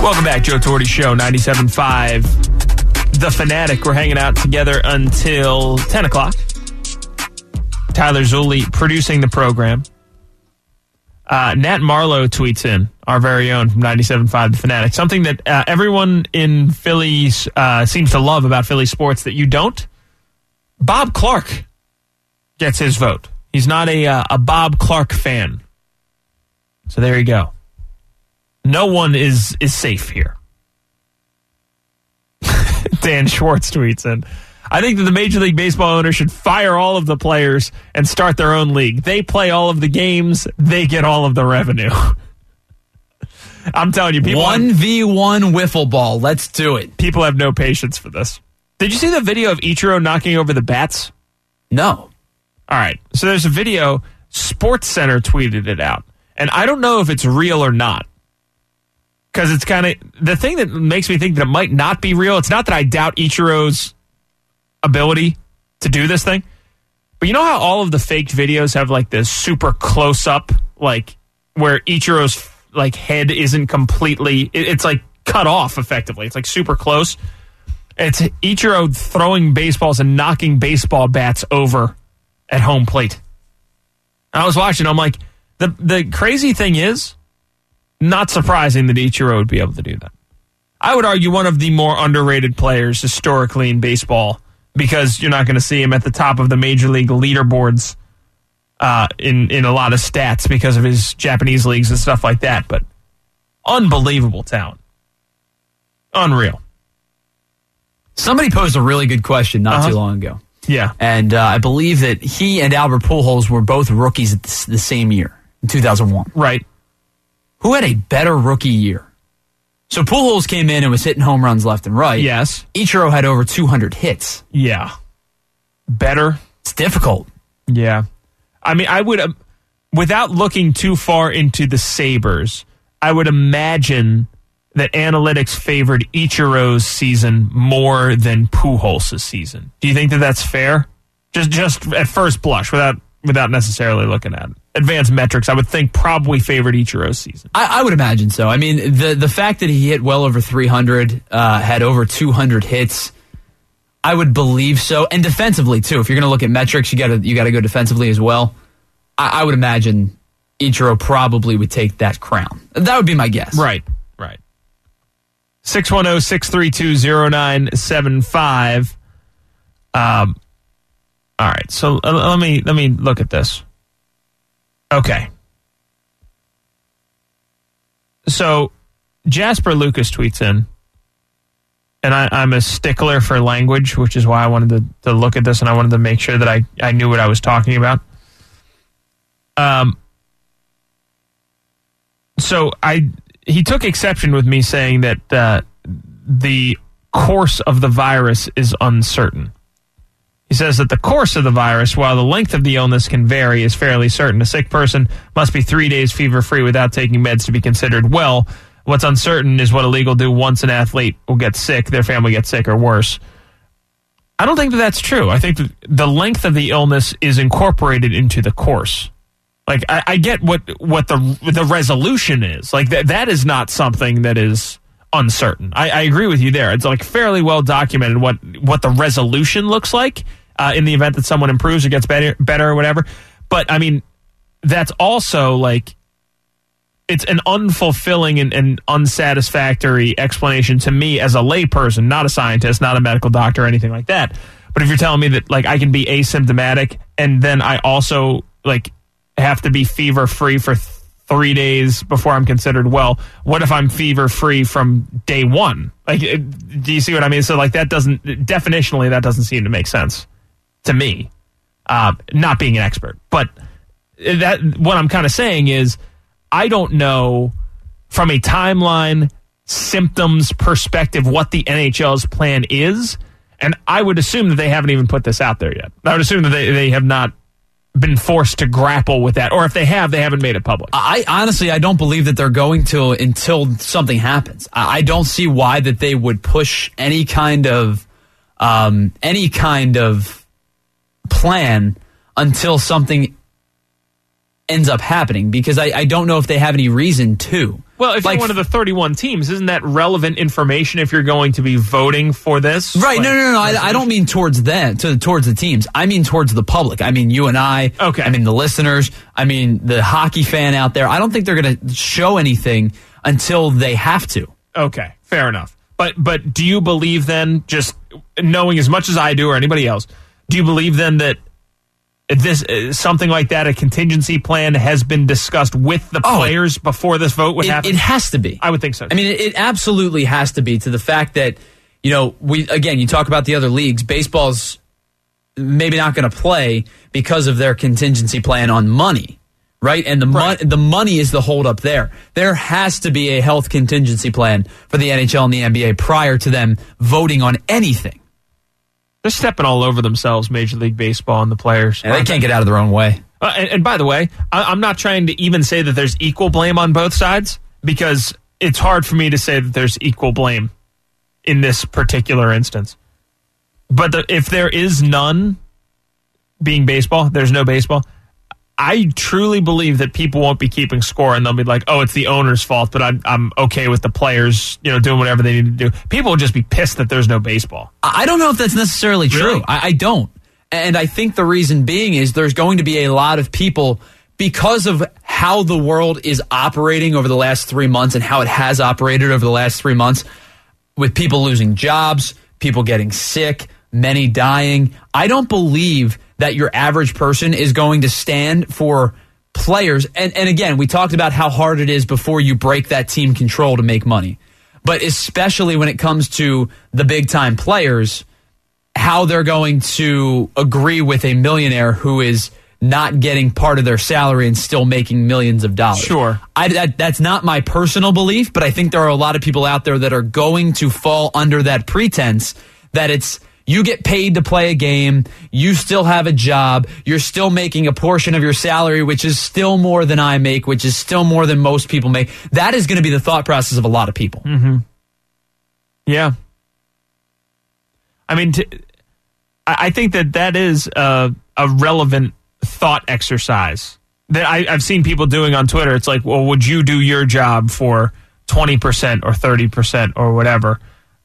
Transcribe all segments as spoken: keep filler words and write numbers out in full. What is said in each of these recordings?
Welcome back, Joe Torti Show, ninety-seven point five. The Fanatic. We're hanging out together until ten o'clock. Tyler Zulli producing the program. Uh, Nat Marlowe tweets in, our very own from ninety-seven point five The Fanatic. Something that uh, everyone in Philly uh, seems to love about Philly sports that you don't. Bob Clark gets his vote. He's not a, uh, a Bob Clark fan. So there you go. No one is, is safe here. Dan Schwartz tweets in, I think that the Major League Baseball owner should fire all of the players and start their own league. They play all of the games. They get all of the revenue. I'm telling you, people one v one wiffle ball. Let's do it. People have no patience for this. Did you see the video of Ichiro knocking over the bats? No. All right. So there's a video. Sports Center tweeted it out. And I don't know if it's real or not. Because it's kind of the thing that makes me think that it might not be real. It's not that I doubt Ichiro's ability to do this thing, but you know how all of the faked videos have like this super close up, like where Ichiro's like head isn't completely, it's like cut off effectively. It's like super close. It's Ichiro throwing baseballs and knocking baseball bats over at home plate. I was watching. I'm like, the the crazy thing is, not surprising that Ichiro would be able to do that. I would argue one of the more underrated players historically in baseball, because you're not going to see him at the top of the major league leaderboards uh, in, in a lot of stats because of his Japanese leagues and stuff like that. But unbelievable talent. Unreal. Somebody posed a really good question not uh-huh. too long ago. Yeah. And uh, I believe that he and Albert Pujols were both rookies the, the same year, in two thousand one. Right. Who had a better rookie year? So Pujols came in and was hitting home runs left and right. Yes. Ichiro had over two hundred hits. Yeah. Better. It's difficult. Yeah. I mean, I would, uh, without looking too far into the Sabres, I would imagine that analytics favored Ichiro's season more than Pujols' season. Do you think that that's fair? Just just at first blush, without without necessarily looking at it. Advanced metrics, I would think probably favored Ichiro's season. I, I would imagine so. I mean, the the fact that he hit well over three hundred, uh, had over two hundred hits, I would believe so. And defensively, too. If you're going to look at metrics, you got to you got to go defensively as well. I, I would imagine Ichiro probably would take that crown. That would be my guess. Right, right. six one zero, six three two, zero nine seven five. Um, all right, so uh, let me let me look at this. Okay. So Jasper Lucas tweets in, and I, I'm a stickler for language, which is why I wanted to, to look at this, and I wanted to make sure that I, I knew what I was talking about. Um. So I he took exception with me saying that uh, the course of the virus is uncertain. He says that the course of the virus, while the length of the illness can vary, is fairly certain. A sick person must be three days fever-free without taking meds to be considered well. What's uncertain is what a league will do once an athlete will get sick, their family gets sick, or worse. I don't think that that's true. I think that the length of the illness is incorporated into the course. Like, I, I get what what the the resolution is. Like, that that is not something that is uncertain. I, I agree with you there. It's like fairly well documented what, what the resolution looks like uh, in the event that someone improves or gets better, better or whatever. But, I mean, that's also like, it's an unfulfilling and, and unsatisfactory explanation to me as a layperson, not a scientist, not a medical doctor or anything like that. But if you're telling me that, like, I can be asymptomatic and then I also, like, have to be fever-free for th- three days before I'm considered well. What if I'm fever-free from day one? Like, it, do you see what I mean? So, like, that doesn't, definitionally, that doesn't seem to make sense to me, uh, not being an expert. But that what I'm kind of saying is, I don't know from a timeline, symptoms perspective what the N H L's plan is, and I would assume that they haven't even put this out there yet. I would assume that they, they have not been forced to grapple with that, or if they have, they haven't made it public. I honestly, I don't believe that they're going to until something happens. I don't see why that they would push any kind of um, any kind of plan until something ends up happening, because I, I don't know if they have any reason to. Well, if like, you're one of the thirty-one teams, isn't that relevant information if you're going to be voting for this? Right, like, no, no, no, no. I, I don't mean towards them, to, towards the teams. I mean towards the public. I mean you and I. Okay. I mean the listeners. I mean the hockey fan out there. I don't think they're going to show anything until they have to. Okay, fair enough. But but do you believe then, just knowing as much as I do or anybody else, do you believe then that this uh, something like that, a contingency plan, has been discussed with the oh, players before this vote would it, happen? It has to be. I would think so. I mean, it, it absolutely has to be, to the fact that, you know, we again, you talk about the other leagues. Baseball's maybe not going to play because of their contingency plan on money, right? And the right. mon- the money is the holdup there. There has to be a health contingency plan for the N H L and the N B A prior to them voting on anything. They're stepping all over themselves, Major League Baseball and the players. And they can't get out of their own way. Uh, and, and by the way, I, I'm not trying to even say that there's equal blame on both sides, because it's hard for me to say that there's equal blame in this particular instance. But the, if there is none, being baseball, there's no baseball, I truly believe that people won't be keeping score, and they'll be like, oh, it's the owner's fault, but I'm, I'm okay with the players, you know, doing whatever they need to do. People will just be pissed that there's no baseball. I don't know if that's necessarily true. Really? I, I don't. And I think the reason being is there's going to be a lot of people, because of how the world is operating over the last three months and how it has operated over the last three months, with people losing jobs, people getting sick, many dying. I don't believe that your average person is going to stand for players. And, and again, we talked about how hard it is before you break that team control to make money. But especially when it comes to the big time players, how they're going to agree with a millionaire who is not getting part of their salary and still making millions of dollars. Sure. I, that, that's not my personal belief, but I think there are a lot of people out there that are going to fall under that pretense that it's, you get paid to play a game, you still have a job, you're still making a portion of your salary, which is still more than I make, which is still more than most people make. That is going to be the thought process of a lot of people. Mm-hmm. Yeah. I mean, t- I think that that is a, a relevant thought exercise that I, I've seen people doing on Twitter. It's like, well, would you do your job for twenty percent or thirty percent or whatever?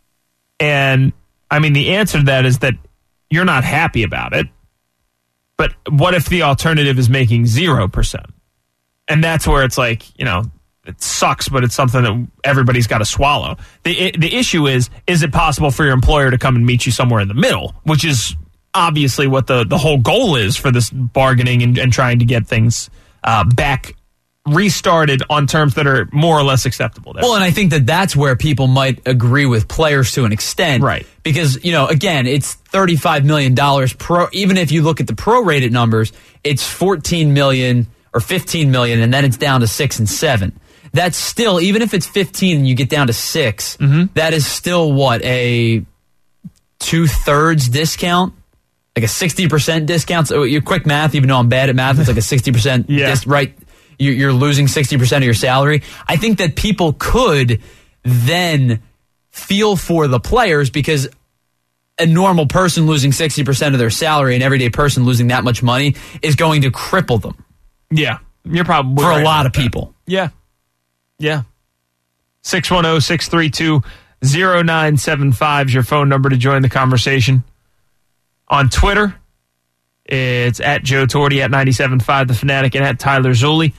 And I mean, the answer to that is that you're not happy about it. But what if the alternative is making zero percent? And that's where it's like, you know, it sucks, but it's something that everybody's got to swallow. The the issue is, is it possible for your employer to come and meet you somewhere in the middle, which is obviously what the, the whole goal is for this bargaining and, and trying to get things uh, back restarted on terms that are more or less acceptable there. Well, and I think that that's where people might agree with players to an extent. Right. Because, you know, again, it's thirty-five million dollars pro. Even if you look at the prorated numbers, it's fourteen million dollars or fifteen million dollars, and then it's down to six and seven. That's still, even if it's fifteen and you get down to six, mm-hmm. that is still what, a two-thirds discount? Like a sixty percent discount? So your quick math, even though I'm bad at math, it's like a sixty percent, yeah. dis- right? You're losing sixty percent of your salary. I think that people could then feel for the players, because a normal person losing sixty percent of their salary, an everyday person losing that much money, is going to cripple them. Yeah, you're probably for right a lot of that. people. Yeah. Yeah. six one zero, six three two, zero nine seven five is your phone number to join the conversation. On Twitter, it's at Joe Torty, at ninety-seven point five The Fanatic, and at Tyler Zulli.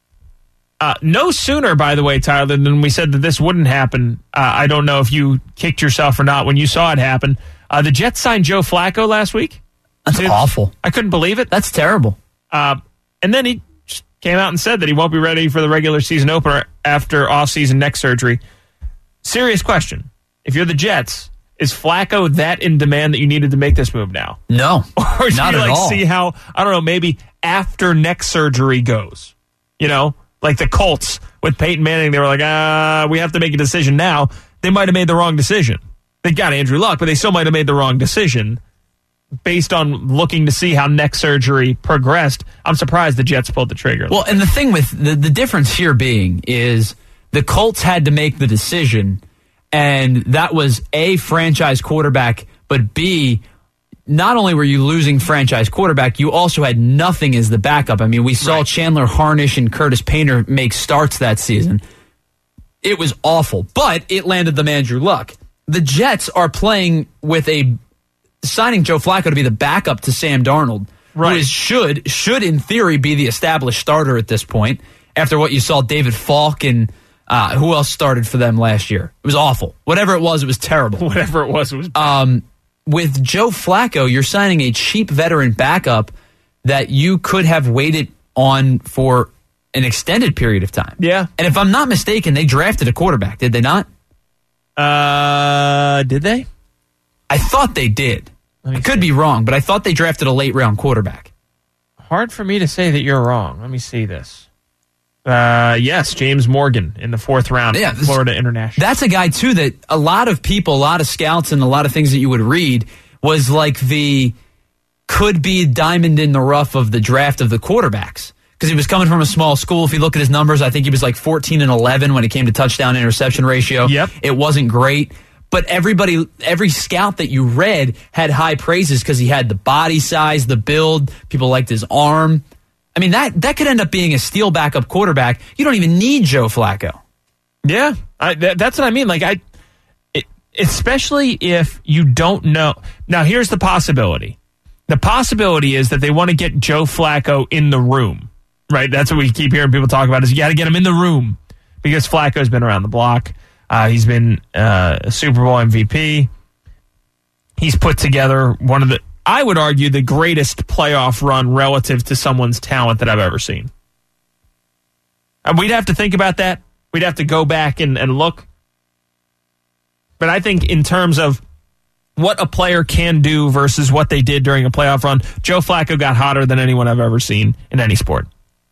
Uh, no sooner, by the way, Tyler, than we said that this wouldn't happen. Uh, I don't know if you kicked yourself or not when you saw it happen. Uh, the Jets signed Joe Flacco last week. That's Dude, awful. I couldn't believe it. That's terrible. Uh, and then he just came out and said that he won't be ready for the regular season opener after off-season neck surgery. Serious question. If you're the Jets, is Flacco that in demand that you needed to make this move now? No, or do not you at like all. see how, I don't know, maybe after neck surgery goes? You know, like the Colts with Peyton Manning, they were like, ah, we have to make a decision now. They might have made the wrong decision. They got Andrew Luck, but they still might have made the wrong decision based on looking to see how neck surgery progressed. I'm surprised the Jets pulled the trigger. Well, and the thing with the, the difference here being is the Colts had to make the decision, and that was A, franchise quarterback, but B, not only were you losing franchise quarterback, you also had nothing as the backup. I mean, we saw right. Chandler Harnish and Curtis Painter make starts that season. It was awful, but it landed them Andrew Luck. The Jets are playing with a signing Joe Flacco to be the backup to Sam Darnold, right. who is, should, should in theory be the established starter at this point after what you saw David Falk and uh, who else started for them last year. It was awful. Whatever it was, it was terrible. Whatever it was, it was bad. Um, with Joe Flacco, you're signing a cheap veteran backup that you could have waited on for an extended period of time. Yeah. And if I'm not mistaken, they drafted a quarterback, did they not? Uh, did they? I thought they did. I could be wrong, but I thought they drafted a late round quarterback. Hard for me to say that you're wrong. Let me see this. Uh, yes, James Morgan in the fourth round, yeah, this, Florida International. That's a guy, too, that a lot of people, a lot of scouts, and a lot of things that you would read was like the could-be diamond in the rough of the draft of the quarterbacks. Because he was coming from a small school. If you look at his numbers, I think he was like fourteen and eleven when it came to touchdown interception ratio. Yep. It wasn't great. But everybody, every scout that you read had high praises because he had the body size, the build. People liked his arm. I mean, that, that could end up being a steal backup quarterback. You don't even need Joe Flacco. Yeah, I, that, that's what I mean. Like I, it, especially if you don't know. Now, here's the possibility. The possibility is that they want to get Joe Flacco in the room, right? That's what we keep hearing people talk about is you got to get him in the room because Flacco's been around the block. Uh, he's been uh, a Super Bowl M V P. He's put together one of the, I would argue, the greatest playoff run relative to someone's talent that I've ever seen. And we'd have to think about that. We'd have to go back and, and look. But I think in terms of what a player can do versus what they did during a playoff run, Joe Flacco got hotter than anyone I've ever seen in any sport.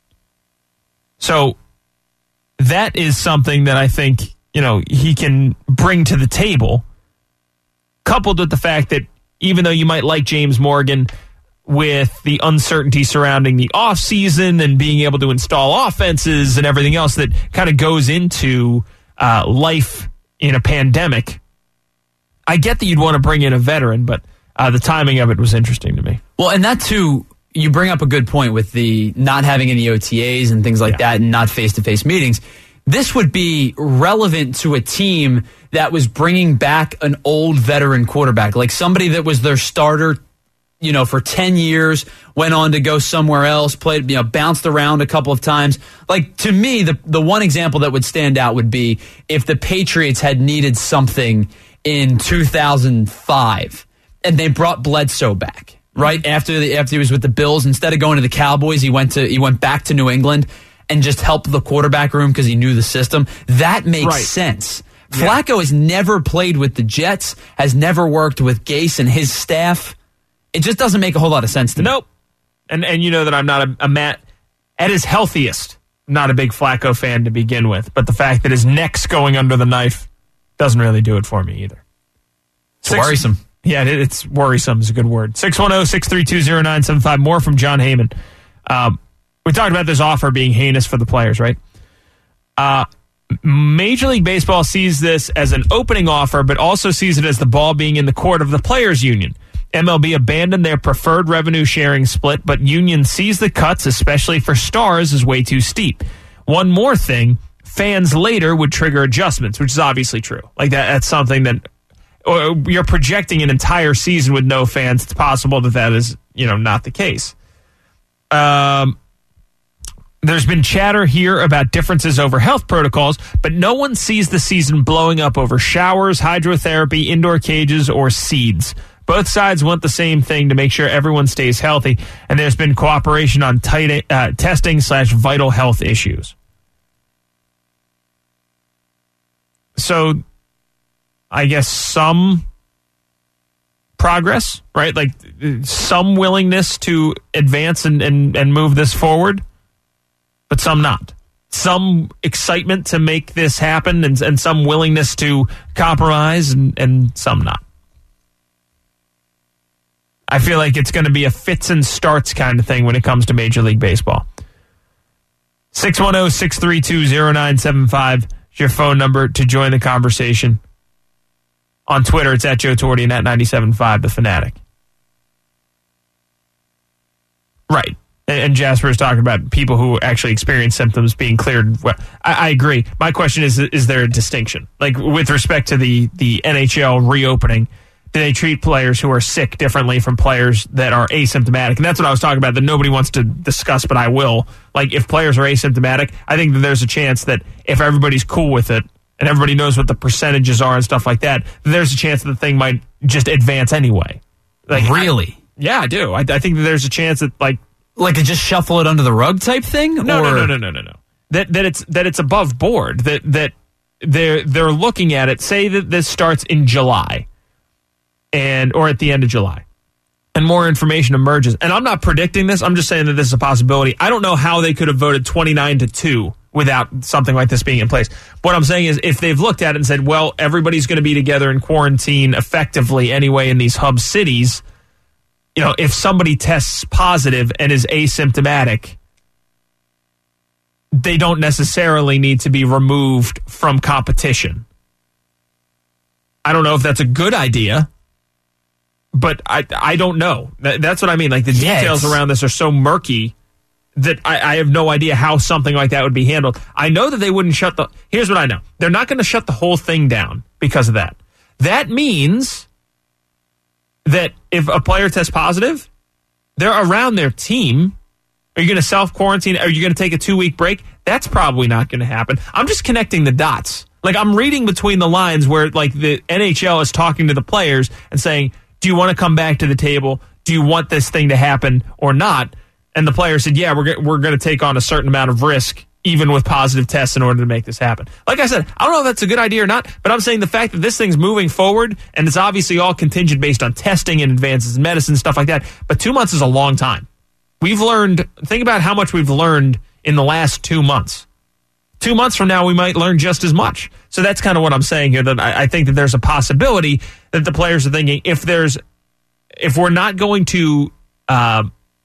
So that is something that I think, you know, he can bring to the table, coupled with the fact that even though you might like James Morgan with the uncertainty surrounding the offseason and being able to install offenses and everything else that kind of goes into uh, life in a pandemic, I get that you'd want to bring in a veteran, but uh, the timing of it was interesting to me. Well, and that too, you bring up a good point with the not having any O T As and things like yeah. that and not face-to-face meetings. This would be relevant to a team that was bringing back an old veteran quarterback, like somebody that was their starter, you know, for ten years, went on to go somewhere else, played, you know, bounced around a couple of times. Like, to me, the the one example that would stand out would be if the Patriots had needed something in two thousand five and they brought Bledsoe back, right? Mm-hmm. After the, after he was with the Bills, instead of going to the Cowboys, he went to he went back to New England and just helped the quarterback room because he knew the system. That makes right. sense. Yeah. Flacco has never played with the Jets, has never worked with Gase and his staff. It just doesn't make a whole lot of sense to nope. me. Nope. And and you know that I'm not a, a Matt, at his healthiest, not a big Flacco fan to begin with, but the fact that his neck's going under the knife doesn't really do it for me either. It's Six, worrisome. Yeah, it, it's worrisome is a good word. six one zero, six three two, zero nine seven five. More from John Heyman. Um, we talked about this offer being heinous for the players, right? Uh, Major League Baseball sees this as an opening offer, but also sees it as the ball being in the court of the players' union. M L B abandoned their preferred revenue sharing split, but union sees the cuts, especially for stars, as way too steep. One more thing, fans later would trigger adjustments, which is obviously true. Like that, that's something that or you're projecting an entire season with no fans. It's possible that that is, you know, not the case. Um, there's been chatter here about differences over health protocols, but no one sees the season blowing up over showers, hydrotherapy, indoor cages, or seeds. Both sides want the same thing to make sure everyone stays healthy, and there's been cooperation on tight, uh, testing slash vital health issues. So, I guess some progress, right? Like some willingness to advance and, and, and move this forward, but some not. Some excitement to make this happen and, and some willingness to compromise and, and some not. I feel like it's going to be a fits and starts kind of thing when it comes to Major League Baseball. six one zero, six three two, zero nine seven five is your phone number to join the conversation. On Twitter, it's at Joe Torti and at ninety-seven point five The Fanatic. Right. And Jasper is talking about people who actually experience symptoms being cleared. Well, I, I agree. My question is, is there a distinction? Like with respect to the, the N H L reopening, do they treat players who are sick differently from players that are asymptomatic? And that's what I was talking about that nobody wants to discuss, but I will. Like if players are asymptomatic, I think that there's a chance that if everybody's cool with it and everybody knows what the percentages are and stuff like that, there's a chance that the thing might just advance anyway. Like Really? I, yeah, I do. I, I think that there's a chance that like Like to just shuffle it under the rug type thing? No, or? no, no, no, no, no, no. That that it's that it's above board. That that they're they're looking at it. Say that this starts in July, and or at the end of July, and more information emerges. And I'm not predicting this. I'm just saying that this is a possibility. I don't know how they could have voted twenty-nine to two without something like this being in place. What I'm saying is, if they've looked at it and said, well, everybody's going to be together in quarantine effectively anyway in these hub cities. You know, if somebody tests positive and is asymptomatic, they don't necessarily need to be removed from competition. I don't know if that's a good idea, but I I don't know. That, that's what I mean. Like the yeah, details around this are so murky that I, I have no idea how something like that would be handled. I know that they wouldn't shut the... Here's what I know. They're not going to shut the whole thing down because of that. That means that if a player tests positive, they're around their team. Are you going to self-quarantine? Are you going to take a two-week break? That's probably not going to happen. I'm just connecting the dots. Like, I'm reading between the lines where, like, the N H L is talking to the players and saying, do you want to come back to the table? Do you want this thing to happen or not? And the player said, yeah, we're, we're going to take on a certain amount of risk, even with positive tests, in order to make this happen. Like I said, I don't know if that's a good idea or not, but I'm saying the fact that this thing's moving forward, and it's obviously all contingent based on testing and advances in medicine, stuff like that, but two months is a long time. We've learned, think about how much we've learned in the last two months. Two months from now, we might learn just as much. So that's kind of what I'm saying here, that I, I think that there's a possibility that the players are thinking, if there's, if we're not going to uh,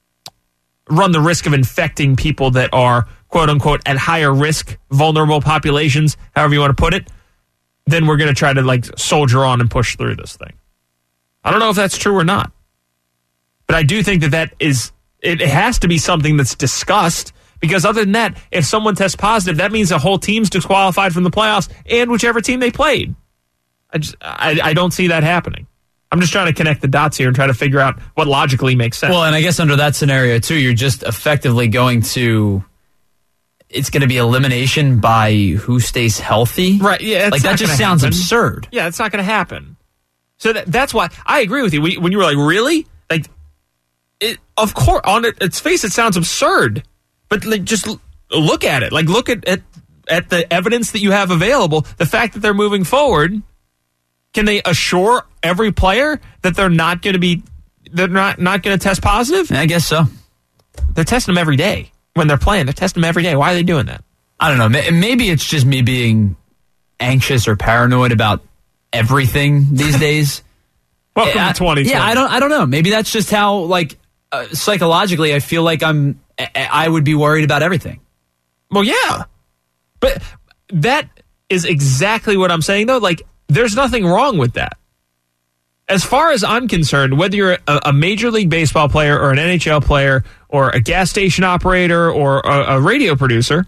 run the risk of infecting people that are, quote unquote, at higher risk, vulnerable populations, however you want to put it, then we're going to try to like soldier on and push through this thing. I don't know if that's true or not, but I do think that that is, it has to be something that's discussed, because other than that, if someone tests positive, that means the whole team's disqualified from the playoffs and whichever team they played. I just, I, I don't see that happening. I'm just trying to connect the dots here and try to figure out what logically makes sense. Well, and I guess under that scenario too, you're just effectively going to, it's going to be elimination by who stays healthy. Right. Yeah. Like that just sounds happen. absurd. Yeah, it's not going to happen. So that, that's why I agree with you. When you were like, really? Like, it, of course, on it, its face, it sounds absurd. But like, just look at it. Like, look at, at at the evidence that you have available. The fact that they're moving forward, can they assure every player that they're not going to be, they're not not going to test positive? I guess so. They're testing them every day when they're playing. They're testing them every day. Why are they doing that? I don't know. Maybe it's just me being anxious or paranoid about everything these days. Welcome I, to twenty twenty. Yeah, I don't. I don't know. Maybe that's just how, like, uh, psychologically, I feel like I'm. I would be worried about everything. Well, yeah, but that is exactly what I'm saying, though. Like, there's nothing wrong with that. As far as I'm concerned, whether you're a, a Major League Baseball player or an N H L player or a gas station operator or a, a radio producer,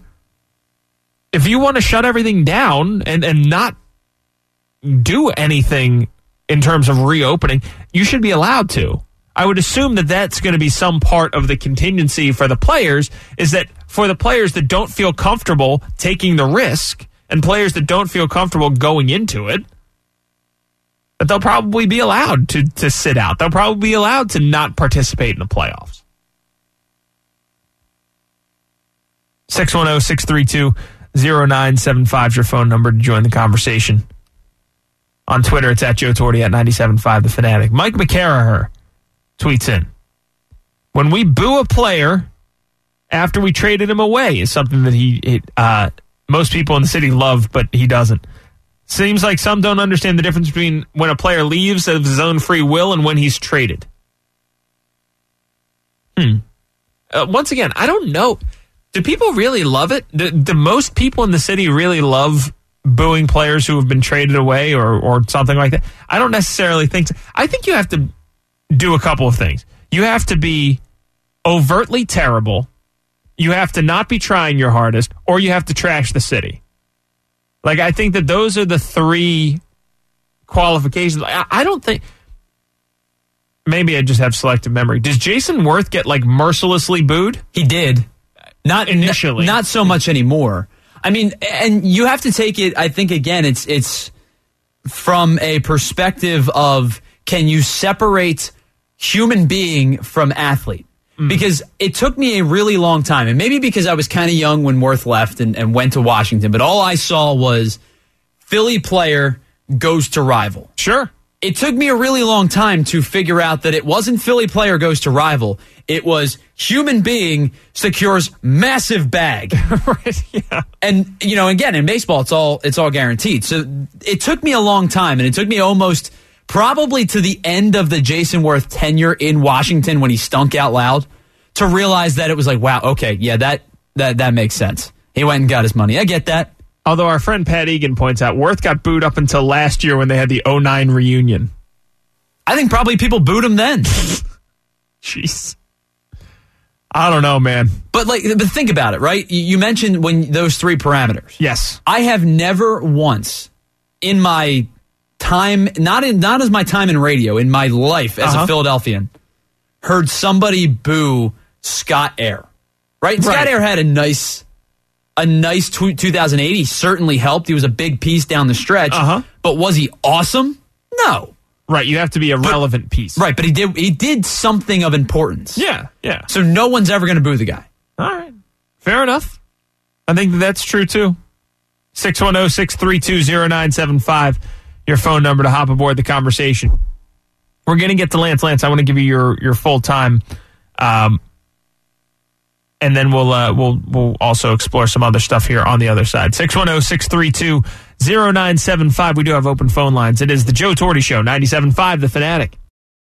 if you want to shut everything down and, and not do anything in terms of reopening, you should be allowed to. I would assume that that's going to be some part of the contingency for the players, is that for the players that don't feel comfortable taking the risk and players that don't feel comfortable going into it, that they'll probably be allowed to, to sit out. They'll probably be allowed to not participate in the playoffs. six one zero, six three two, zero nine seven five is your phone number to join the conversation. On Twitter, it's at Joe Torti at ninety-seven point five The Fanatic. Mike McCarraher tweets in, when we boo a player after we traded him away is something that he, it, uh, most people in the city love, but he doesn't. Seems like some don't understand the difference between when a player leaves of his own free will and when he's traded. Hmm. Uh, once again, I don't know. Do people really love it? Do, do most people in the city really love booing players who have been traded away or, or something like that? I don't necessarily think so. I think you have to do a couple of things. You have to be overtly terrible, you have to not be trying your hardest, or you have to trash the city. Like, I think that those are the three qualifications. I, I don't think... Maybe I just have selective memory. Does Jason Worth get, like, mercilessly booed? He did. Not initially. N- not so much anymore. I mean, and you have to take it, I think, again, it's it's from a perspective of, can you separate human being from athlete? Mm. Because it took me a really long time, and maybe because I was kind of young when Worth left and, and went to Washington, but all I saw was Philly player goes to rival. Sure. It took me a really long time to figure out that it wasn't Philly player goes to rival. It was human being secures massive bag. Right, yeah. And, you know, again, in baseball, it's all it's all guaranteed. So it took me a long time, and it took me almost probably to the end of the Jason Worth tenure in Washington when he stunk out loud to realize that it was like, wow, okay, yeah, that that that makes sense. He went and got his money. I get that. Although our friend Pat Egan points out, Worth got booed up until last year when they had the oh nine reunion. I think probably people booed him then. Jeez. I don't know, man. But like, but think about it, right? You mentioned when those three parameters. Yes. I have never once in my time, not in not as my time in radio, in my life as uh-huh. a Philadelphian, heard somebody boo Scott Air. Right? right. Scott Air had a nice a nice two thousand eight. He certainly helped. He was a big piece down the stretch. Uh-huh. But was he awesome? No. Right, you have to be a relevant but, piece. Right, but he did he did something of importance. Yeah, yeah. So no one's ever going to boo the guy. All right. Fair enough. I think that that's true, too. six one zero, six three two, zero nine seven five, your phone number to hop aboard the conversation. We're going to get to Lance. Lance, I want to give you your, your full time, um, and then we'll uh, we'll we'll also explore some other stuff here on the other side. six one zero, six three two, zero nine seven five. We do have open phone lines. It is the Joe Torte Show, ninety-seven point five The Fanatic.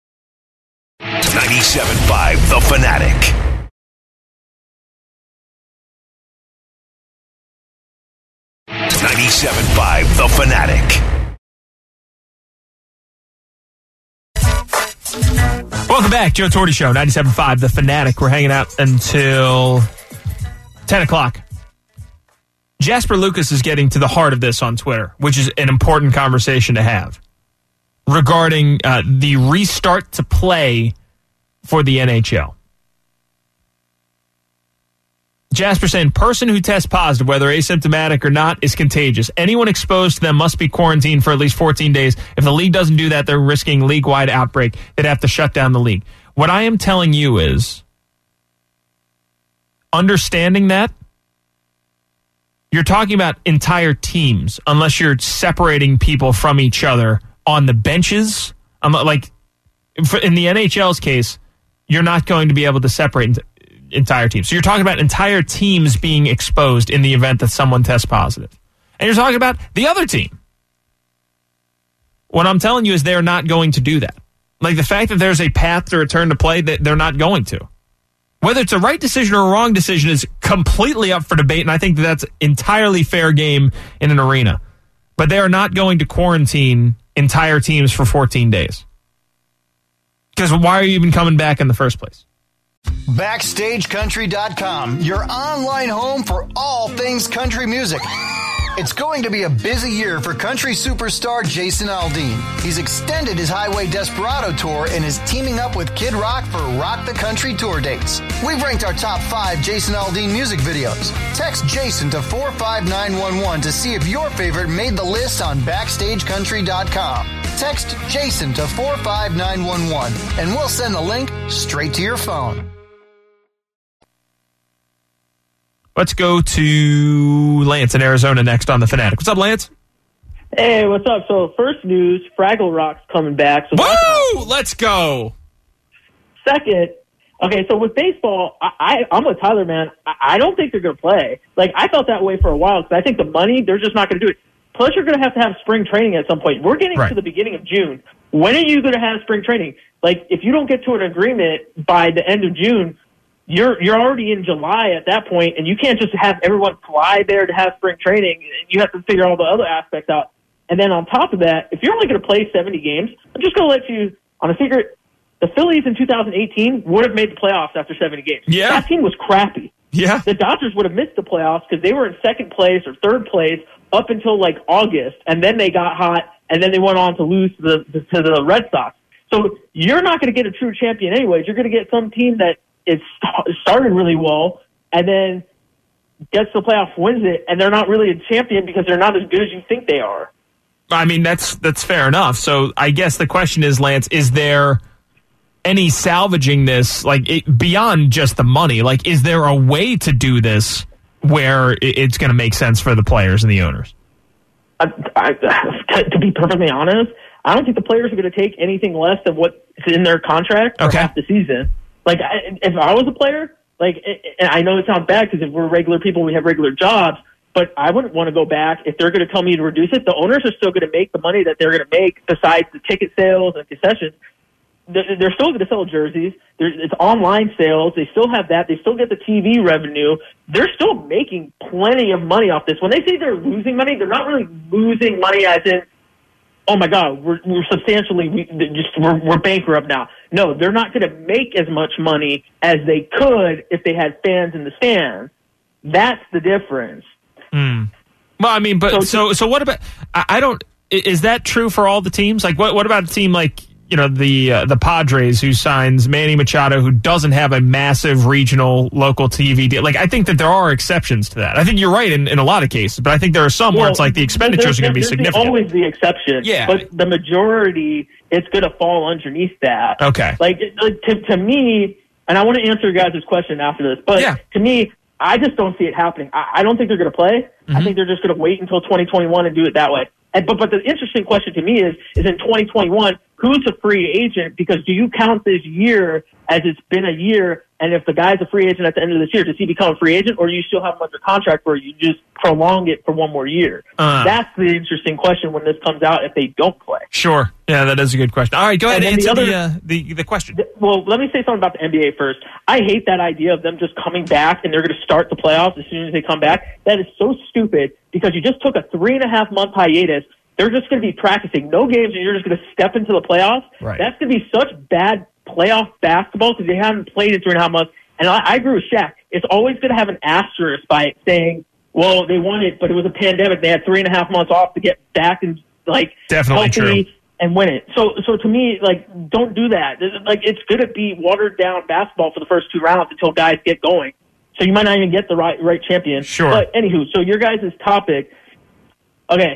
ninety-seven point five The Fanatic. ninety-seven point five The Fanatic. Welcome back, Joe Torte Show, ninety-seven point five The Fanatic. We're hanging out until ten o'clock. Jasper Lucas is getting to the heart of this on Twitter, which is an important conversation to have regarding uh, the restart to play for the N H L. Jasper saying, person who tests positive, whether asymptomatic or not, is contagious. Anyone exposed to them must be quarantined for at least fourteen days. If the league doesn't do that, they're risking league-wide outbreak. They'd have to shut down the league. What I am telling you is, understanding that, you're talking about entire teams, unless you're separating people from each other on the benches. I'm like, in the N H L's case, you're not going to be able to separate entire teams. So you're talking about entire teams being exposed in the event that someone tests positive. And you're talking about the other team. What I'm telling you is they're not going to do that. Like, the fact that there's a path to return to play, that they're not going to. Whether it's a right decision or a wrong decision is completely up for debate, and I think that that's entirely fair game in an arena. But they are not going to quarantine entire teams for fourteen days. Because why are you even coming back in the first place? Backstage Country dot com, your online home for all things country music. It's going to be a busy year for country superstar Jason Aldean. He's extended his Highway Desperado tour and is teaming up with Kid Rock for Rock the Country tour dates. We've ranked our top five Jason Aldean music videos. Text Jason to four five nine one one to see if your favorite made the list on Backstage Country dot com. Text Jason to four five nine one one and we'll send the link straight to your phone. Let's go to Lance in Arizona next on The Fanatic. What's up, Lance? Hey, what's up? So, first news, Fraggle Rock's coming back. So Woo! Let's go. Second, okay, so with baseball, I, I, I'm with Tyler, man. I, I don't think they're going to play. Like, I felt that way for a while because I think the money, they're just not going to do it. Plus, you're going to have to have spring training at some point. We're getting right to the beginning of June. When are you going to have spring training? Like, if you don't get to an agreement by the end of June, You're you're already in July at that point, and you can't just have everyone fly there to have spring training. You have to figure all the other aspects out. And then on top of that, if you're only going to play seventy games, I'm just going to let you, on a secret, The Phillies in two thousand eighteen would have made the playoffs after seventy games. Yeah. That team was crappy. Yeah. The Dodgers would have missed the playoffs because they were in second place or third place up until like August, and then they got hot, and then they went on to lose to the, to the Red Sox. So you're not going to get a true champion anyways. You're going to get some team that is started really well and then gets to the playoffs, wins it, and they're not really a champion because they're not as good as you think they are. I mean, that's that's fair enough. So I guess the question is, Lance, is there any salvaging this, like it, beyond just the money? Like, is there a way to do this where it, it's going to make sense for the players and the owners? I, I, to be perfectly honest, I don't think the players are going to take anything less than what's in their contract for okay. half the season. Like, I, if I was a player, like, and I know it sounds bad because if we're regular people, we have regular jobs, but I wouldn't want to go back. If they're going to tell me to reduce it, the owners are still going to make the money that they're going to make besides the ticket sales and concessions. They're still going to sell jerseys. There's, it's online sales. They still have that. They still get the T V revenue. They're still making plenty of money off this. When they say they're losing money, they're not really losing money as in, oh my God, we're, we're substantially, we just we're, we're bankrupt now. No, they're not going to make as much money as they could if they had fans in the stands. That's the difference. Mm. Well, I mean, but so so, so what about? I, I don't. Is that true for all the teams? Like, what what about a team like, you know, the uh, the Padres, who signs Manny Machado, who doesn't have a massive regional local T V deal? Like, I think that there are exceptions to that. I think you're right in, in a lot of cases, but I think there are some well, where it's like the expenditures are going to be significant. Always the exception, yeah. But the majority, it's going to fall underneath that. Okay. Like, like to to me, and I want to answer your guys' question after this, but yeah. to me, I just don't see it happening. I, I don't think they're going to play. Mm-hmm. I think they're just going to wait until twenty twenty-one and do it that way. And, but but the interesting question to me is, is in twenty twenty-one, who's a free agent? Because do you count this year as it's been a year? And if the guy's a free agent at the end of this year, does he become a free agent, or do you still have him under contract where you just prolong it for one more year? Uh, That's the interesting question when this comes out if they don't play. Sure. Yeah, that is a good question. All right, go ahead and answer the, other, the, uh, the, the question. The, well, let me say something about the N B A first. I hate that idea of them just coming back and they're going to start the playoffs as soon as they come back. That is so stupid because you just took a three and a half month hiatus. They're just going to be practicing. No games, and you're just going to step into the playoffs. Right. That's going to be such bad playoff basketball because they haven't played in three and a half months. And I, I agree with Shaq. It's always going to have an asterisk by it saying, well, they won it, but it was a pandemic. They had three and a half months off to get back and, like, definitely healthy true. And win it. So, so to me, like, don't do that. Like, it's going to be watered down basketball for the first two rounds until guys get going. So you might not even get the right, right champion. Sure. But anywho, so your guys' topic, okay.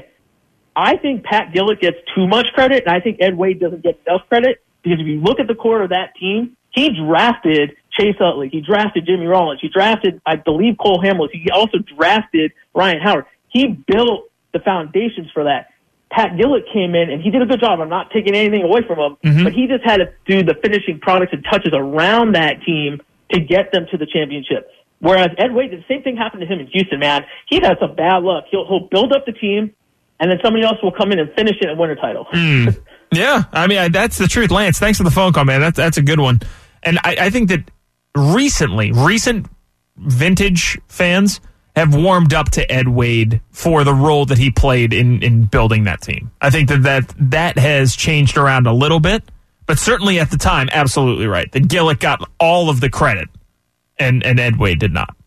I think Pat Gillett gets too much credit, and I think Ed Wade doesn't get enough credit, because if you look at the core of that team, he drafted Chase Utley. He drafted Jimmy Rollins. He drafted, I believe, Cole Hamels. He also drafted Ryan Howard. He built the foundations for that. Pat Gillett came in, and he did a good job. I'm not taking anything away from him, mm-hmm. but he just had to do the finishing products and touches around that team to get them to the championship. Whereas Ed Wade, the same thing happened to him in Houston, man. He had some bad luck. He'll, he'll build up the team, and then somebody else will come in and finish it and win a title. Mm. Yeah, I mean, I, that's the truth. Lance, thanks for the phone call, man. That's, that's a good one. And I, I think that recently, recent vintage fans have warmed up to Ed Wade for the role that he played in, in building that team. I think that, that that has changed around a little bit, but certainly at the time, absolutely right. That Gillett got all of the credit, and, and Ed Wade did not.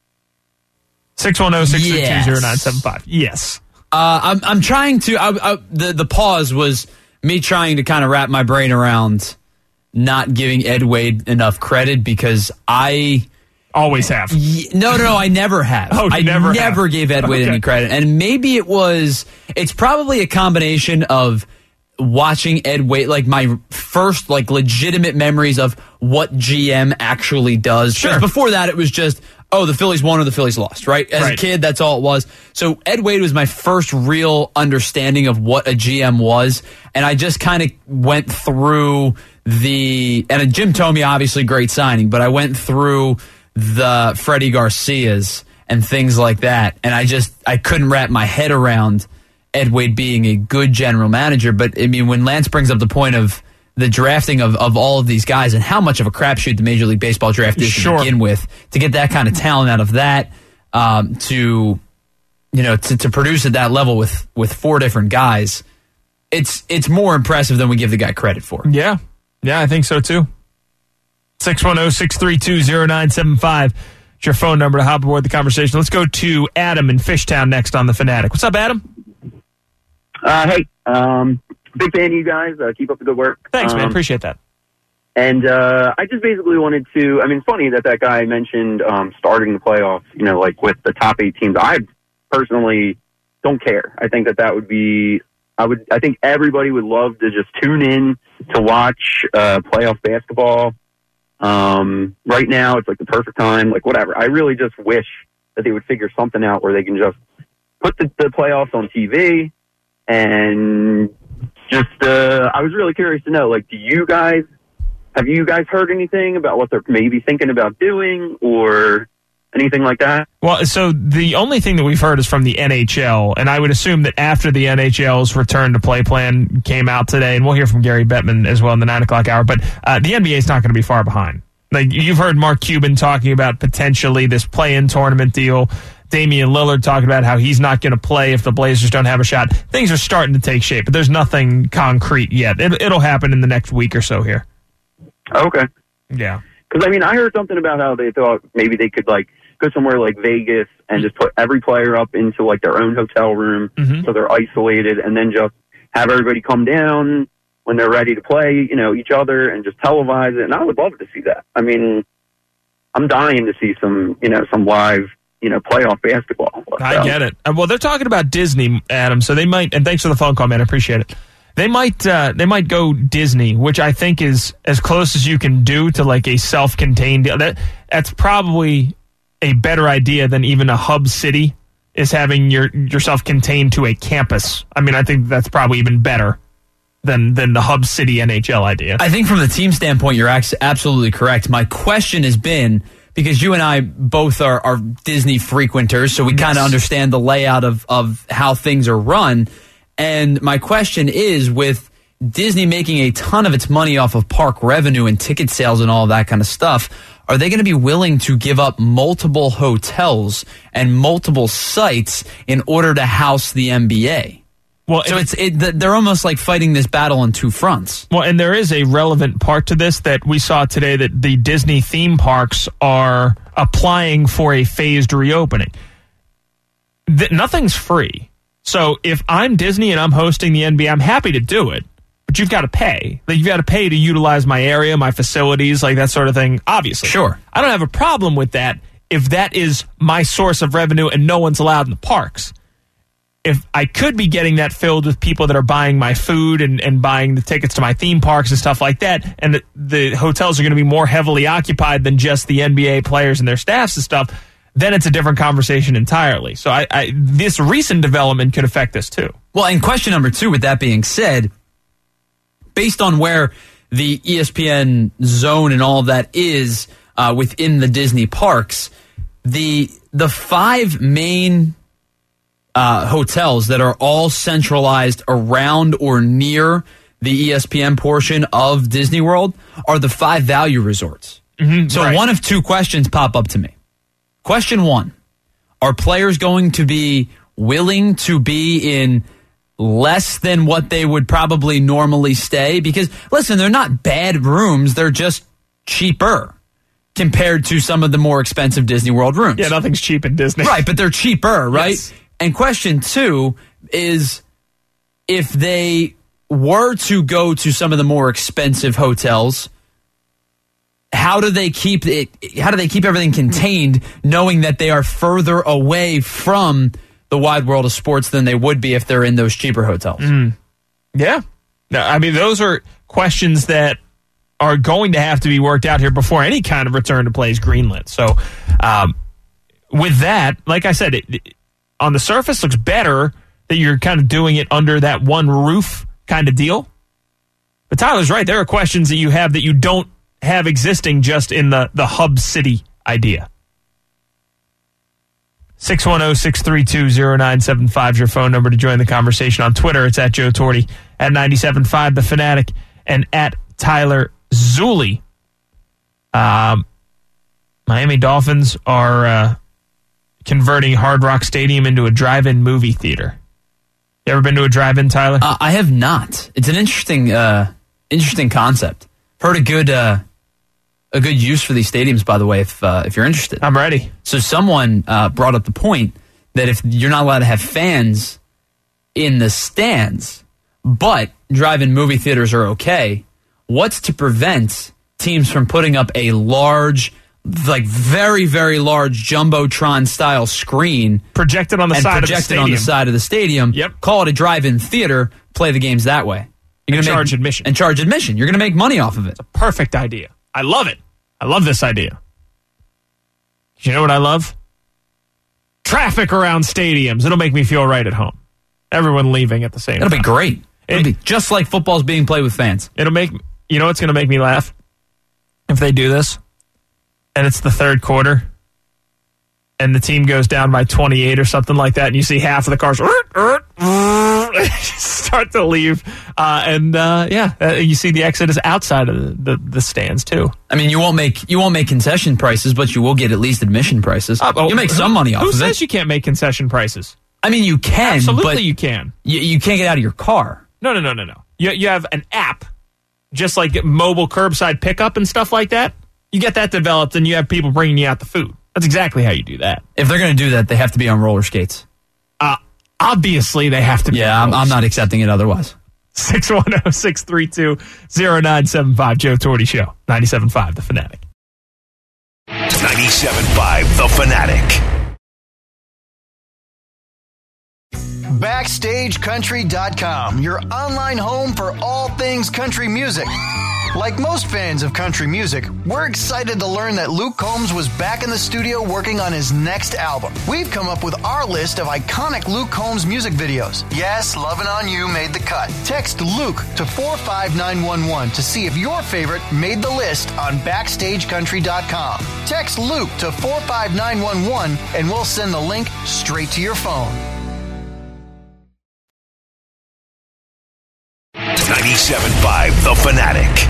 six one zero, six three two, zero nine seven five. Yes. Uh, I'm I'm trying to. I, I, the the pause was me trying to kind of wrap my brain around not giving Ed Wade enough credit, because I always have. Y- no, no, no, I never have. Oh, I never, never have. gave Ed Wade okay. any credit, and maybe it was. It's probably a combination of watching Ed Wade, like my first like legitimate memories of what G M actually does. Sure. Before that, it was just, oh, the Phillies won or the Phillies lost, right? As right. a kid, that's all it was. So Ed Wade was my first real understanding of what a G M was, and I just kind of went through the, and Jim Thome, obviously great signing, but I went through the Freddie Garcias and things like that, and I just, I couldn't wrap my head around Ed Wade being a good general manager. But I mean, when Lance brings up the point of the drafting of, of all of these guys and how much of a crapshoot the Major League Baseball draft is sure. to begin with, to get that kind of talent out of that, um, to you know, to, to produce at that level with with four different guys, it's it's more impressive than we give the guy credit for. Yeah. Yeah, I think so too. six one zero, six three two, zero nine seven five. It's your phone number to hop aboard the conversation. Let's go to Adam in Fishtown next on The Fanatic. What's up, Adam? Uh, hey, um, big fan of you guys. Uh, keep up the good work. Thanks, man. Um, Appreciate that. And uh, I just basically wanted to, I mean, it's funny that that guy mentioned um, starting the playoffs, you know, like with the top eight teams. I personally don't care. I think that that would be, I would, I think everybody would love to just tune in to watch uh, playoff basketball. Um, right now, it's like the perfect time, like whatever. I really just wish that they would figure something out where they can just put the, the playoffs on T V and just, uh, I was really curious to know, like, do you guys, have you guys heard anything about what they're maybe thinking about doing or anything like that? Well, so the only thing that we've heard is from the N H L, and I would assume that after the N H L's return to play plan came out today, and we'll hear from Gary Bettman as well in the nine o'clock hour, but uh, the N B A is not going to be far behind. Like, you've heard Mark Cuban talking about potentially this play-in tournament deal. Damian Lillard talking about how he's not going to play if the Blazers don't have a shot. Things are starting to take shape, but there's nothing concrete yet. It, it'll happen in the next week or so here. Okay. Yeah. Because, I mean, I heard something about how they thought maybe they could, like, go somewhere like Vegas and just put every player up into, like, their own hotel room Mm-hmm. so they're isolated, and then just have everybody come down when they're ready to play, you know, each other and just televise it. And I would love to see that. I mean, I'm dying to see some, you know, some live, you know, playoff basketball. I So, get it. Uh, Well, they're talking about Disney, Adam, so they might, and thanks for the phone call, man, I appreciate it. They might uh, they might go Disney, which I think is as close as you can do to like a self-contained deal. That that's probably a better idea than even a hub city is having your yourself contained to a campus. I mean, I think that's probably even better than than the hub city N H L idea. I think from the team standpoint, you're ac- absolutely correct. My question has been, because you and I both are, are Disney frequenters, so we kind of understand the layout of, of how things are run. And my question is, with Disney making a ton of its money off of park revenue and ticket sales and all of that kind of stuff, are they going to be willing to give up multiple hotels and multiple sites in order to house the N B A? Well, So it's it, they're almost like fighting this battle on two fronts. Well, and there is a relevant part to this that we saw today, that the Disney theme parks are applying for a phased reopening. Th- nothing's free. So if I'm Disney and I'm hosting the N B A, I'm happy to do it, but you've got to pay. Like, you've got to pay to utilize my area, my facilities, like that sort of thing, obviously. Sure. I don't have a problem with that if that is my source of revenue and no one's allowed in the parks. If I could be getting that filled with people that are buying my food and, and buying the tickets to my theme parks and stuff like that, and the, the hotels are going to be more heavily occupied than just the N B A players and their staffs and stuff, then it's a different conversation entirely. So I, I this recent development could affect this too. Well, and question number two, with that being said, based on where the E S P N zone and all of that is uh, within the Disney parks, the the five main uh, hotels that are all centralized around or near the E S P N portion of Disney World are the five value resorts. Mm-hmm, so right. one of two questions pop up to me. Question one, are players going to be willing to be in less than what they would probably normally stay? Because, listen, they're not bad rooms. They're just cheaper compared to some of the more expensive Disney World rooms. Yeah, nothing's cheap in Disney. Right, but they're cheaper, right? Yes. And question two is, if they were to go to some of the more expensive hotels, how do they keep it? How do they keep everything contained, knowing that they are further away from the wide world of sports than they would be if they're in those cheaper hotels? Mm. Yeah. No, I mean, those are questions that are going to have to be worked out here before any kind of return to play is greenlit. So, um, with that, like I said, it, it, on the surface, looks better that you're kind of doing it under that one roof kind of deal. But Tyler's right. There are questions that you have that you don't have existing just in the, the hub city idea. six one zero, six three two, zero nine seven five is your phone number to join the conversation. On Twitter, it's at Joe Torti, at ninety-seven point five The Fanatic, and at Tyler Zulli. Um, Miami Dolphins are uh, converting Hard Rock Stadium into a drive-in movie theater. You ever been to a drive-in, Tyler? Uh, I have not. It's an interesting, uh, interesting concept. Heard a good uh, a good use for these stadiums, by the way, if uh, if you're interested. I'm ready. So someone uh, brought up the point that if you're not allowed to have fans in the stands, but drive-in movie theaters are okay, what's to prevent teams from putting up a large, like very, very large Jumbotron-style screen Projected on the and side of the project it stadium. on the side of the stadium, Yep. call it a drive-in theater, play the games that way. You're And gonna charge make, admission. And charge admission. You're going to make money off of it. Perfect idea. I love it. I love this idea. You know what I love? Traffic around stadiums. It'll make me feel right at home. Everyone leaving at the same It'll time. be great. It'll It- be just like football's being played with fans. It'll make, you know what's going to make me laugh? If they do this, and it's the third quarter, and the team goes down by twenty-eight or something like that, and you see half of the cars start to leave, uh, and uh, yeah, uh, you see the exit is outside of the, the, the stands too. I mean, you won't make you won't make concession prices, but you will get at least admission prices. Uh, oh, you make some money off Who of says it. you can't make concession prices? I mean, you can, Absolutely, but you can. you, you can't get out of your car. No, no, no, no, no. You you have an app, just like mobile curbside pickup and stuff like that. You get that developed, and you have people bringing you out the food. That's exactly how you do that. If they're going to do that, they have to be on roller skates. Uh, obviously, they have to be. Yeah, I'm, I'm not accepting it otherwise. six one zero, six three two, zero nine seven five. Joe Torty Show. ninety-seven point five The Fanatic. ninety-seven point five The Fanatic. Backstage Country dot com, your online home for all things country music. Like most fans of country music, we're excited to learn that Luke Combs was back in the studio working on his next album. We've come up with our list of iconic Luke Combs music videos. Yes, Lovin' On You made the cut. Text Luke to four five nine one one to see if your favorite made the list on Backstage Country dot com. Text Luke to four five nine one one and we'll send the link straight to your phone. ninety-seven point five The Fanatic.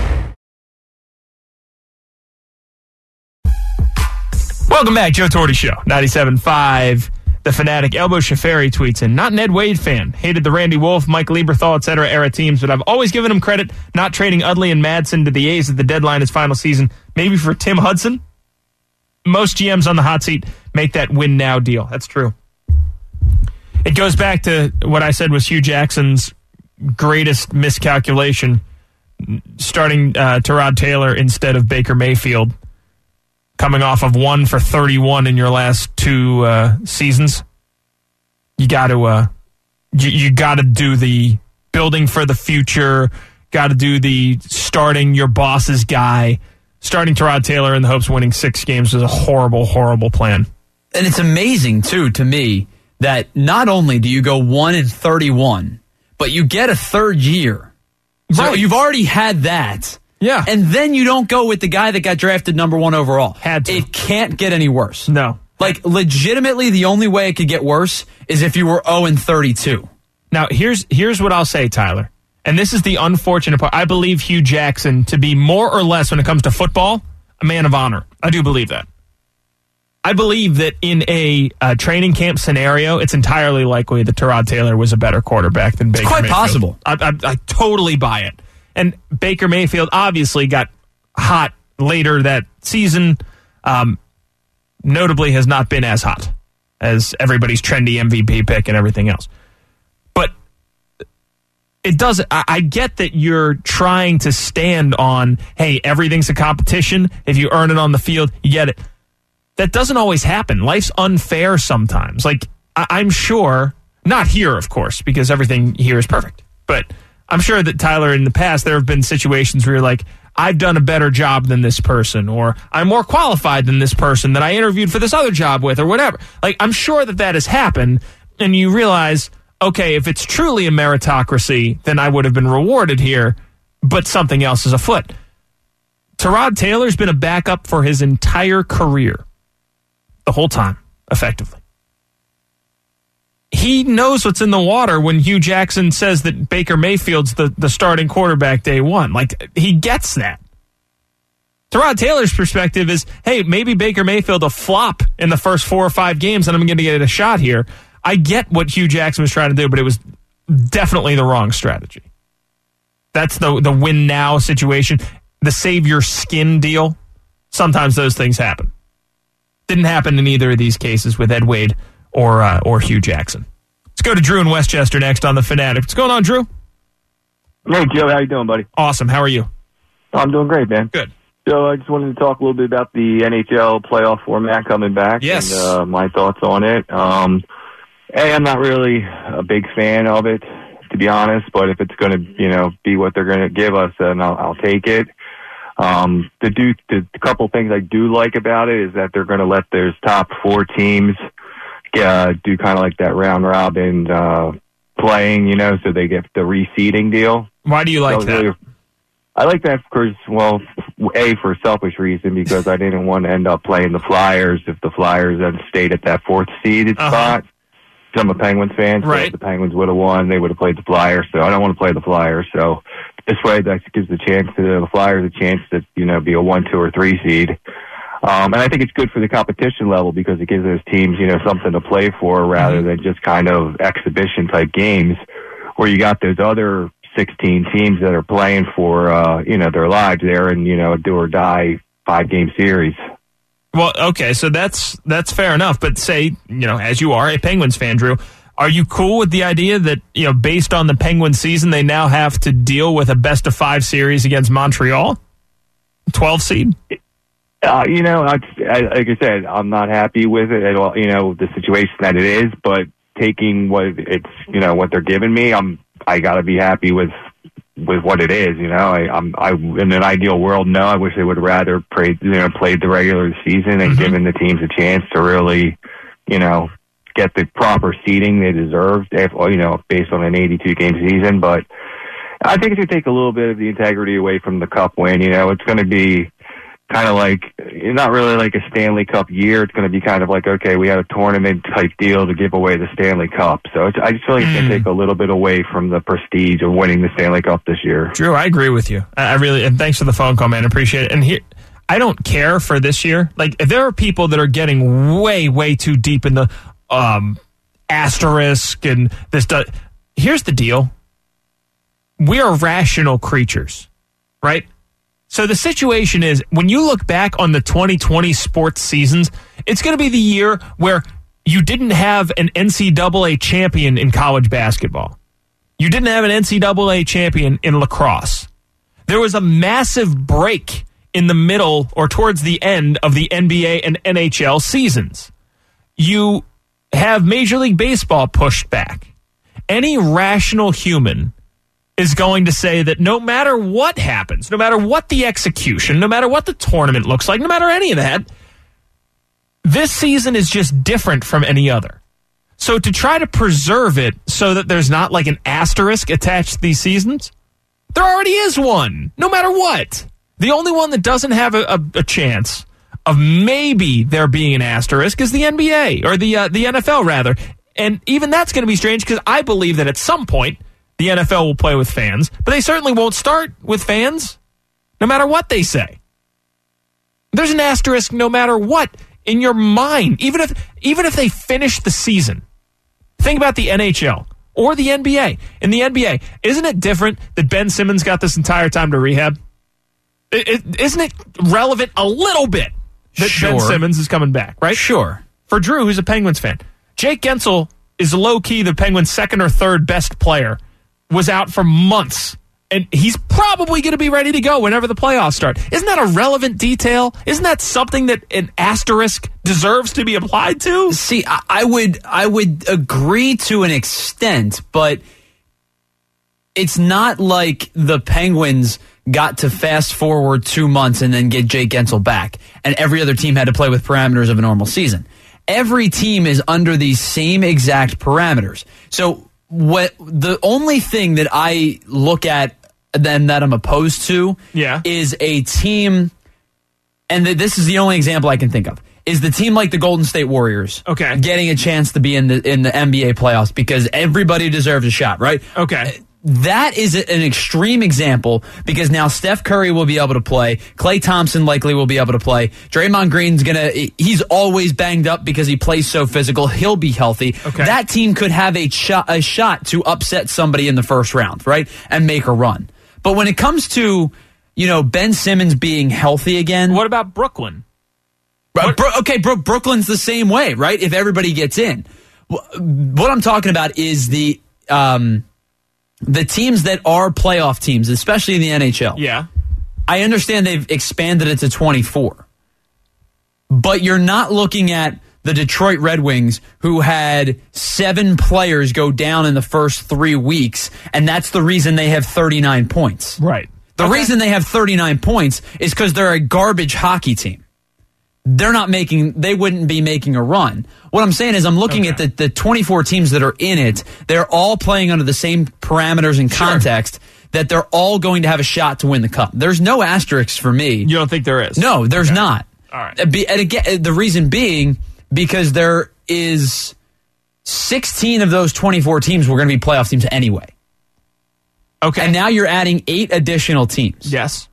Welcome back, Joe Torty Show. ninety-seven point five The Fanatic. Elbow Shafari tweets in, not Ned Wade fan. Hated the Randy Wolf, Mike Lieberthal, et cetera era teams, but I've always given him credit not trading Utley and Madsen to the A's at the deadline his final season. Maybe for Tim Hudson? Most G Ms on the hot seat make that win now deal. That's true. It goes back to what I said was Hugh Jackson's greatest miscalculation, starting uh, Tyrod Taylor instead of Baker Mayfield, coming off of one for thirty-one in your last two uh, seasons. You got to uh, you, you got to do the building for the future. Got to do the starting your boss's guy. Starting Tyrod Taylor in the hopes of winning six games was a horrible, horrible plan. And it's amazing, too, to me, that not only do you go one and thirty-one, but you get a third year. So Right. you've already had that. Yeah. And then you don't go with the guy that got drafted number one overall. Had to. It can't get any worse. No. Like, legitimately, the only way it could get worse is if you were oh and thirty-two. Now, here's here's what I'll say, Tyler. And this is the unfortunate part. I believe Hugh Jackson to be more or less, when it comes to football, a man of honor. I do believe that. I believe that in a uh, training camp scenario, it's entirely likely that Tyrod Taylor was a better quarterback than Baker It's quite Mayfield. possible. I, I, I totally buy it. And Baker Mayfield obviously got hot later that season. Um, notably has not been as hot as everybody's trendy M V P pick and everything else. But it doesn't. I, I get that you're trying to stand on, hey, everything's a competition. If you earn it on the field, you get it. That doesn't always happen. Life's unfair sometimes. Like, I, I'm sure, not here, of course, because everything here is perfect. But I'm sure that, Tyler, in the past, there have been situations where you're like, I've done a better job than this person, or I'm more qualified than this person that I interviewed for this other job with, or whatever. Like, I'm sure that that has happened, and you realize, okay, if it's truly a meritocracy, then I would have been rewarded here, but something else is afoot. Tyrod Taylor's been a backup for his entire career. The whole time, effectively. He knows what's in the water when Hugh Jackson says that Baker Mayfield's the, the starting quarterback day one. Like, he gets that. Tyrod Taylor's perspective is, hey, maybe Baker Mayfield will flop in the first four or five games and I'm going to get a shot here. I get what Hugh Jackson was trying to do, but it was definitely the wrong strategy. That's the, the win now situation. the save your skin deal, sometimes those things happen. Didn't happen in either of these cases with Ed Wade or uh, or Hugh Jackson. Let's go to Drew in Westchester next on The Fanatic. What's going on, Drew? Hey, Joe. How you doing, buddy? Awesome. How are you? I'm doing great, man. Good. So I just wanted to talk a little bit about the N H L playoff format coming back. Yes. And uh, my thoughts on it. Um, A, I'm not really a big fan of it, to be honest, but if it's going to, you know, be what they're going to give us, then I'll, I'll take it. Um, the, do, the couple things I do like about it is that they're going to let their top four teams uh, do kind of like that round robin uh, playing, you know, so they get the reseeding deal. Why do you like so that? Really, I like that because, well, A, for a selfish reason, because I didn't want to end up playing the Flyers if the Flyers had stayed at that fourth seeded uh-huh. spot. I'm a Penguins fan, so right. if the Penguins would have won, they would have played the Flyers, so I don't want to play the Flyers. So this way, that gives the chance to the Flyers a chance to, you know, be a one, two, or three seed. Um, and I think it's good for the competition level because it gives those teams, you know, something to play for rather mm-hmm. than just kind of exhibition type games where you got those other sixteen teams that are playing for, uh, you know, their lives there and, you know, a do or die five game series. Well, okay, so that's that's fair enough. But say, you know, as you are a Penguins fan, Drew, are you cool with the idea that, you know, based on the Penguins season, they now have to deal with a best of five series against Montreal? twelve seed? Uh, you know, I, I, like I said, I'm not happy with it at all, you know, the situation that it is, but taking what it's, you know, what they're giving me, I'm, I gotta be happy with, with what it is, you know. I, I'm, I, in an ideal world, no, I wish they would rather played, you know, played the regular season and mm-hmm. given the teams a chance to really, you know, get the proper seeding they deserved, you know, based on an eighty-two game season. But I think it's going to take a little bit of the integrity away from the Cup win. You know, it's going to be kind of like, not really like a Stanley Cup year. It's going to be kind of like, okay, we had a tournament type deal to give away the Stanley Cup. So it's, I just feel like it's going to take a little bit away from the prestige of winning the Stanley Cup this year. Drew, I agree with you. I really, and thanks for the phone call, man. I appreciate it. And here, I don't care for this year. Like, if there are people that are getting way, way too deep in the um, asterisk and this, does, here's the deal. We are rational creatures, right? So the situation is, when you look back on the twenty twenty sports seasons, it's going to be the year where you didn't have an N C double A champion in college basketball. You didn't have an N C double A champion in lacrosse. There was a massive break in the middle or towards the end of the N B A and N H L seasons. You have Major League Baseball pushed back. Any rational human is going to say that no matter what happens, no matter what the execution, no matter what the tournament looks like, no matter any of that, this season is just different from any other. So to try to preserve it so that there's not like an asterisk attached to these seasons, there already is one, no matter what. The only one that doesn't have a, a, a chance of maybe there being an asterisk is the N B A, or the uh, the N F L, rather. And even that's going to be strange because I believe that at some point, the N F L will play with fans, but they certainly won't start with fans, no matter what they say. There's an asterisk no matter what in your mind, even if even if they finish the season. Think about the N H L or the N B A. In the N B A, isn't it different that Ben Simmons got this entire time to rehab? It, it, isn't it relevant a little bit that sure. Ben Simmons is coming back, right? Sure. For Drew, who's a Penguins fan, Jake Gensel is low-key the Penguins' second or third best player. Was out for months, and he's probably going to be ready to go whenever the playoffs start. Isn't that a relevant detail? Isn't that something that an asterisk deserves to be applied to? See, I, I would I would agree to an extent, but it's not like the Penguins got to fast forward two months and then get Jake Gensel back, and every other team had to play with parameters of a normal season. Every team is under these same exact parameters. So what the only thing that I look at then that I'm opposed to yeah. is a team, and this is the only example I can think of, is the team like the Golden State Warriors okay. getting a chance to be in the in the N B A playoffs because everybody deserves a shot, right? Okay. That is an extreme example because now Steph Curry will be able to play. Klay Thompson likely will be able to play. Draymond Green's going to, he's always banged up because he plays so physical. He'll be healthy. Okay. That team could have a shot, a shot to upset somebody in the first round, right? And make a run. But when it comes to you know, Ben Simmons being healthy again. What about Brooklyn? Bro, Bro, okay, Bro, Brooklyn's the same way, right? If everybody gets in. What I'm talking about is the um, the teams that are playoff teams, especially in the N H L. Yeah. I understand they've expanded it to twenty-four. But you're not looking at the Detroit Red Wings, who had seven players go down in the first three weeks, and that's the reason they have thirty-nine points. Right. The okay. reason they have thirty-nine points is because they're a garbage hockey team. They're not making, they wouldn't be making a run. What I'm saying is I'm looking okay. at the, the twenty-four teams that are in it. They're all playing under the same parameters and context sure. that they're all going to have a shot to win the cup. There's no asterisks for me. You don't think there is? No, there's okay. not. All right. And again, the reason being because there is sixteen of those twenty-four teams were going to be playoff teams anyway. Okay. And now you're adding eight additional teams. Yes.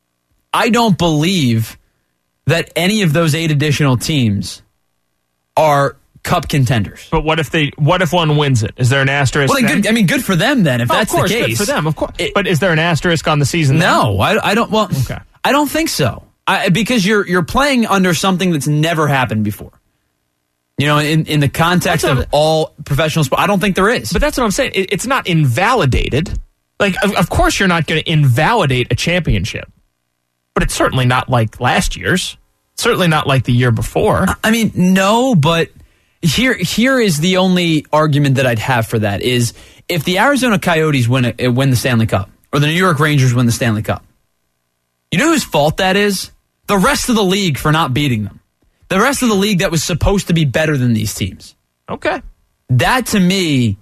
I don't believe that any of those eight additional teams are cup contenders. But what if they? What if one wins it? Is there an asterisk? Well, then good, I mean, good for them then. If oh, that's of course, the case, good for them, of course. It, but is there an asterisk on the season? No, then? I, I don't. Well, okay. I don't think so. I, because you're you're playing under something that's never happened before. You know, in, in the context of a, all professional sport, I don't think there is. But that's what I'm saying. It, it's not invalidated. Like, of, of course, you're not going to invalidate a championship. But it's certainly not like last year's. Certainly not like the year before. I mean, no, but here here is the only argument that I'd have for that is if the Arizona Coyotes win a, win the Stanley Cup or the New York Rangers win the Stanley Cup, you know whose fault that is? The rest of the league for not beating them. The rest of the league that was supposed to be better than these teams. Okay. That, to me,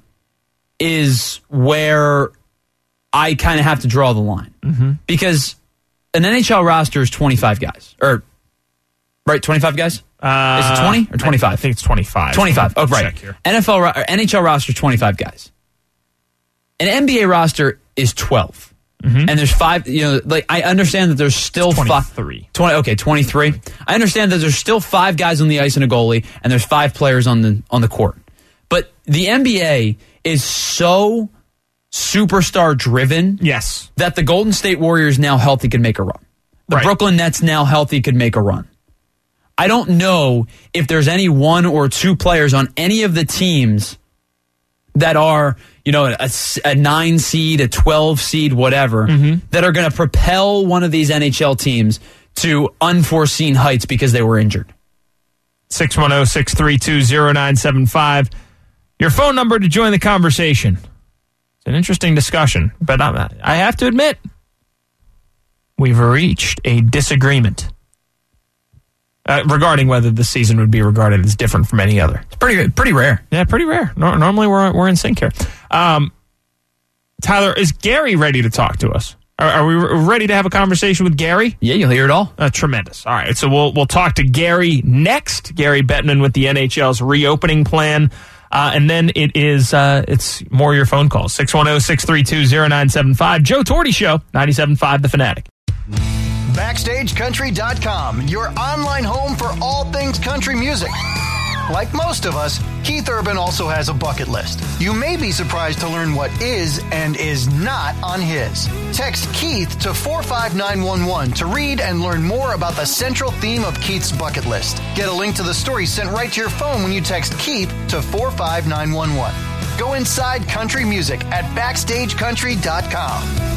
is where I kind of have to draw the line. Mm-hmm. Because an N H L roster is twenty-five guys. Or, right, twenty-five guys? Uh, is it twenty or twenty-five? I think it's twenty-five. twenty-five. Oh, right. N F L or N H L roster is twenty-five guys. An N B A roster is twelve. Mm-hmm. And there's five, you know, like I understand that there's still twenty-three. Five, twenty, okay, twenty-three. I understand that there's still five guys on the ice and a goalie, and there's five players on the on the court. But the N B A is so superstar driven, yes, that the Golden State Warriors now healthy could make a run. The right. Brooklyn Nets now healthy could make a run. I don't know if there's any one or two players on any of the teams that are, you know, a, a nine seed, a twelve seed, whatever, mm-hmm. that are going to propel one of these N H L teams to unforeseen heights because they were injured. six one zero, six three two, zero nine seven five. Your phone number to join the conversation. It's an interesting discussion, but I'm, I have to admit, we've reached a disagreement uh, regarding whether this season would be regarded as different from any other. It's pretty pretty rare. Yeah, pretty rare. No, normally we're we're in sync here. Um, Tyler, is Gary ready to talk to us? Are, are we ready to have a conversation with Gary? Yeah, you'll hear it all. Uh, tremendous. All right, so we'll we'll talk to Gary next. Gary Bettman with the N H L's reopening plan. Uh, and then it is, uh, it's more your phone calls. six one zero, six three two, zero nine seven five. Joe Torty Show, ninety-seven point five The Fanatic. Backstage Country dot com, your online home for all things country music. Like most of us, Keith Urban also has a bucket list. You may be surprised to learn what is and is not on his. Text Keith to four five nine one one to read and learn more about the central theme of Keith's bucket list. Get a link to the story sent right to your phone when you text Keith to four five nine one one. Go inside country music at Backstage Country dot com.